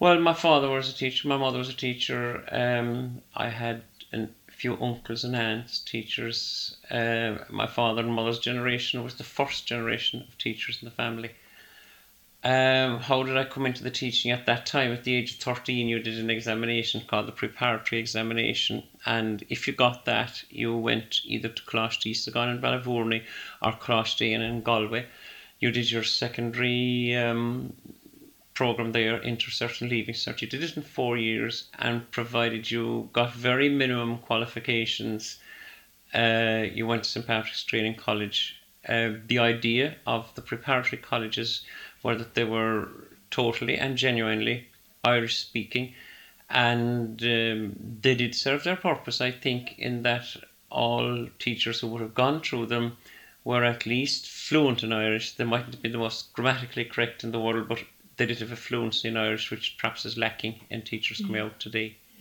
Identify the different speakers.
Speaker 1: Well, my father was a teacher, my mother was a teacher. I had a few uncles and aunts, teachers. My father and mother's generation was the first generation of teachers in the family. How did I come into the teaching at that time? At the age of 13, you did an examination called the preparatory examination, and if you got that, you went either to Coláiste Eastagan in Ballavourney or Coláiste in Galway. You did your secondary program there, Intercert and Leaving Cert. You did it in 4 years, and provided you got very minimum qualifications, you went to St Patrick's Training College. The idea of the preparatory colleges were that they were totally and genuinely Irish speaking, and they did serve their purpose, I think, in that all teachers who would have gone through them were at least fluent in Irish. They mightn't be the most grammatically correct in the world, but they did have a fluency in Irish, which perhaps is lacking in teachers coming out today.